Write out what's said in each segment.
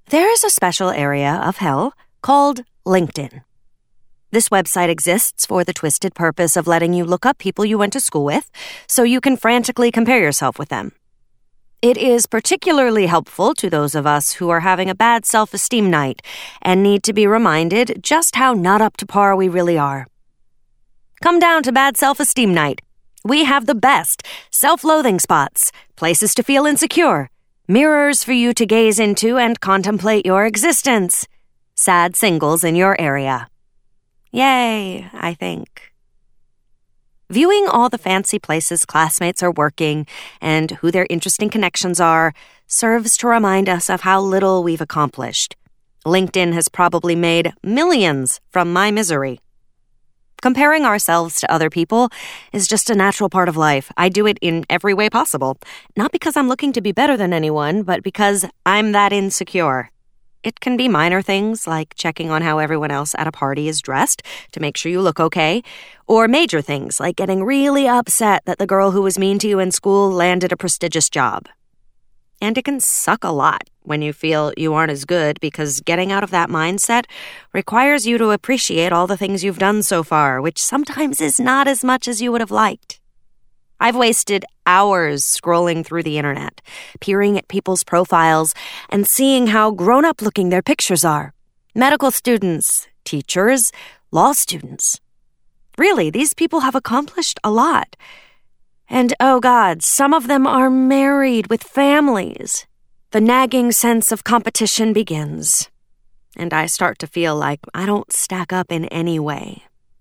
There is a special area of hell called LinkedIn. This website exists for the twisted purpose of letting you look up people you went to school with so you can frantically compare yourself with them. It is particularly helpful to those of us who are having a bad self-esteem night and need to be reminded just how not up to par we really are. Come down to Bad Self-Esteem Night. We have the best self-loathing spots, places to feel insecure, mirrors for you to gaze into and contemplate your existence, sad singles in your area. Yay, I think. Viewing all the fancy places classmates are working and who their interesting connections are serves to remind us of how little we've accomplished. LinkedIn has probably made millions from my misery. Comparing ourselves to other people is just a natural part of life. I do it in every way possible, not because I'm looking to be better than anyone, but because I'm that insecure. It can be minor things like checking on how everyone else at a party is dressed to make sure you look okay, or major things like getting really upset that the girl who was mean to you in school landed a prestigious job. And it can suck a lot when you feel you aren't as good because getting out of that mindset requires you to appreciate all the things you've done so far, which sometimes is not as much as you would have liked. I've wasted hours scrolling through the internet, peering at people's profiles and seeing how grown-up looking their pictures are. Medical students, teachers, law students. Really, these people have accomplished a lot. And oh God, some of them are married with families. The nagging sense of competition begins, and I start to feel like I don't stack up in any way.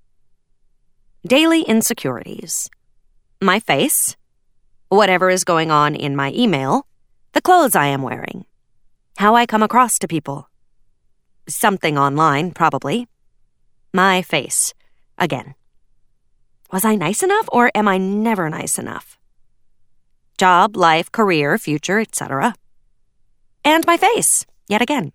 Daily insecurities. My face, whatever is going on in my email, the clothes I am wearing, how I come across to people. Something online, probably. My face, again. Was I nice enough, or am I never nice enough? Job, life, career, future, etc. And my face, yet again.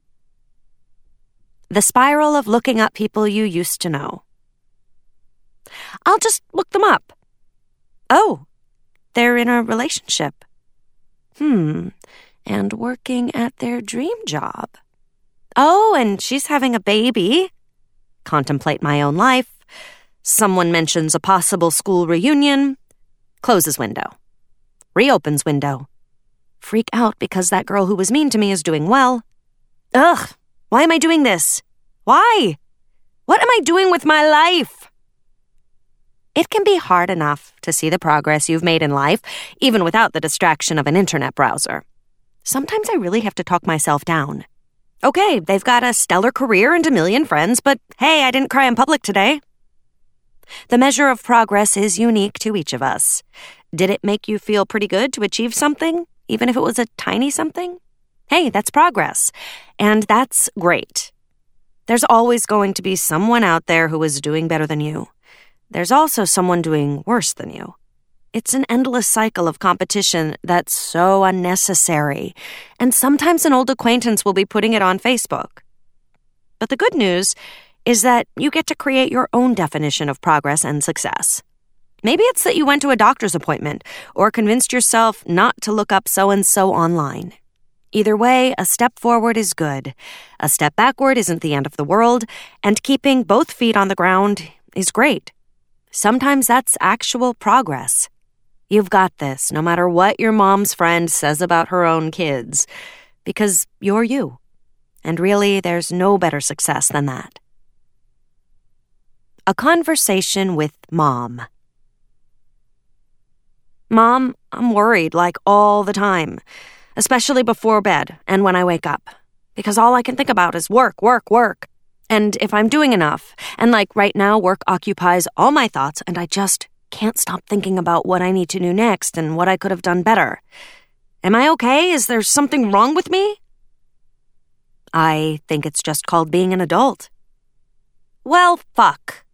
The spiral of looking up people you used to know. I'll just look them up. Oh, they're in a relationship. And working at their dream job. Oh, and she's having a baby. Contemplate my own life. Someone mentions a possible school reunion. Closes window. Reopens window. Freak out because that girl who was mean to me is doing well. Ugh, why am I doing this? Why? What am I doing with my life? It can be hard enough to see the progress you've made in life, even without the distraction of an internet browser. Sometimes I really have to talk myself down. Okay, they've got a stellar career and a million friends, but hey, I didn't cry in public today. The measure of progress is unique to each of us. Did it make you feel pretty good to achieve something, even if it was a tiny something? Hey, that's progress, and that's great. There's always going to be someone out there who is doing better than you. There's also someone doing worse than you. It's an endless cycle of competition that's so unnecessary, and sometimes an old acquaintance will be putting it on Facebook. But the good news is that you get to create your own definition of progress and success. Maybe it's that you went to a doctor's appointment or convinced yourself not to look up so-and-so online. Either way, a step forward is good. A step backward isn't the end of the world, and keeping both feet on the ground is great. Sometimes that's actual progress. You've got this, no matter what your mom's friend says about her own kids, because you're you. And really, there's no better success than that. A conversation with Mom. Mom, I'm worried, like all the time, especially before bed and when I wake up, because all I can think about is work, work, work. And if I'm doing enough, and like right now, work occupies all my thoughts, and I just can't stop thinking about what I need to do next and what I could have done better. Am I okay? Is there something wrong with me? I think it's just called being an adult. Well, fuck.